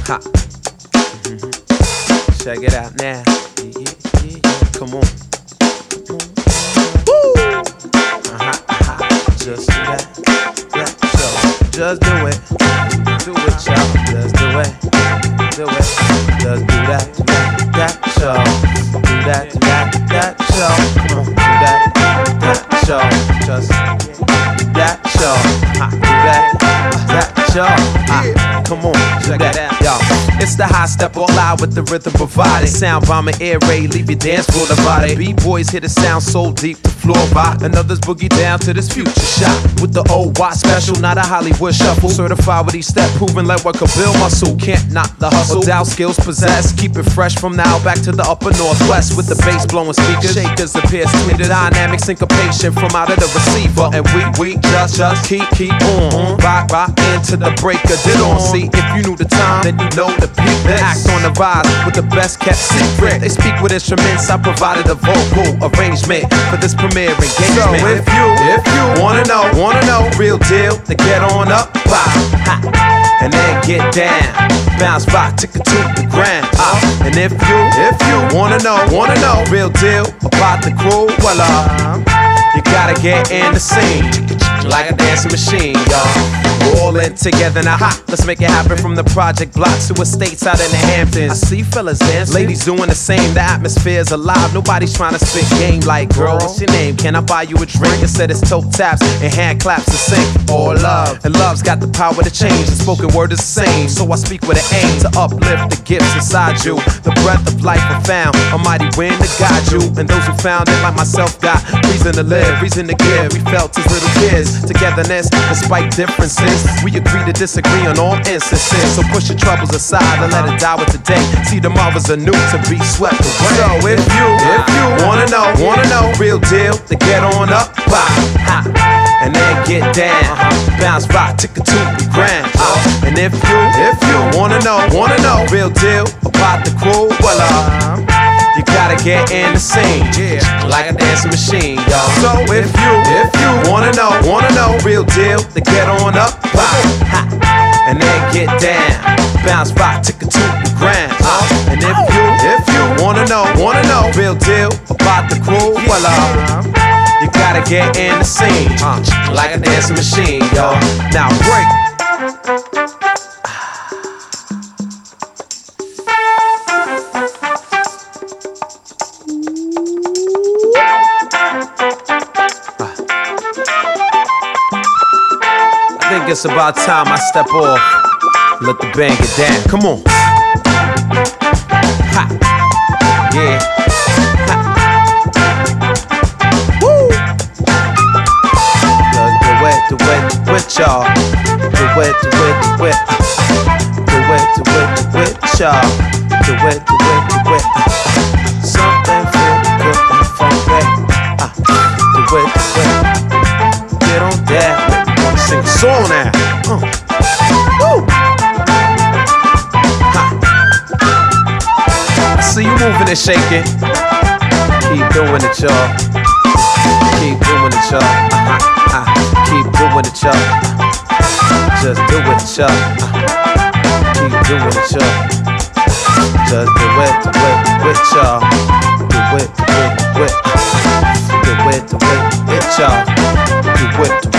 Ha. Check it out now. Come on. Woo! Just do that. Yeah, so just do it. Do it, y'all. Just do it. Do it. Just do that. That show. Do that. That show. Come on. Do that. That show. Just that show. Do that. That show. Come on. Check it out, y'all. It's the high step all out with the rhythm provided. Sound bomber air raid, leave your dance floor divided. B-boys hit a sound so deep the floor rock, and others boogie down to this future shot. With the old Watt special, not a Hollywood shuffle. Certified with each step, proving like what could build muscle. Can't knock the hustle, doubt skills possessed. Keep it fresh from now back to the upper northwest. With the bass blowing speakers, shakers appear tweeted. Dynamic syncopation from out of the receiver. And we just keep on. Rock into the break of dawn. See, if you knew the time, then you know the peak. Then act on the rise with the best kept secret. They speak with instruments, I provided a vocal arrangement for this premiere engagement. So if you wanna know, real deal, then get on up, and then get down, bounce back, tick it to the ground. And if you wanna know, real deal about the crew, well you gotta get in the scene like a dancing machine, y'all. All in together now, let's make it happen from the project blocks to estates out in the Hamptons. I see fellas dancing, ladies doing the same. The atmosphere's alive, nobody's trying to spit game like, girl, what's your name? Can I buy you a drink? Instead it's toe taps and hand claps to sing. All love, and love's got the power to change. The spoken word is the same, so I speak with an aim to uplift the gifts inside you. The breath of life I found, a mighty wind to guide you. And those who found it like myself got reason to live, reason to give. We felt as little kids, togetherness despite differences. We agree to disagree on all instances. So push your troubles aside and let it die with the day. See, tomorrow's anew to be swept away. So if you wanna know, real deal, then get on up, and then get down, bounce back, tick it to the ground. And if you wanna know, real deal about the crew, well you gotta get in the scene, like a dancing machine, y'all. So if you wanna know, real deal, then get on up, and then get down, bounce back, tick it to the ground. And if you wanna know, real deal about the crew, well you gotta get in the scene, like a dancing machine, y'all. Now break. I think it's about time I step off, let the band get down. Come on. Ha. Yeah. Ha. Woo. Do it, y'all. Do it, y'all. Do it. Something feel good and funky. Do it. Get on that. Sing a song now. Woo. I see you moving and shaking. Keep doing it, y'all. Keep doing it, y'all. Keep doing it, y'all. Just do it, y'all. Keep doing it, y'all. Just do it, y'all. Do it, y'all. Do it, y'all.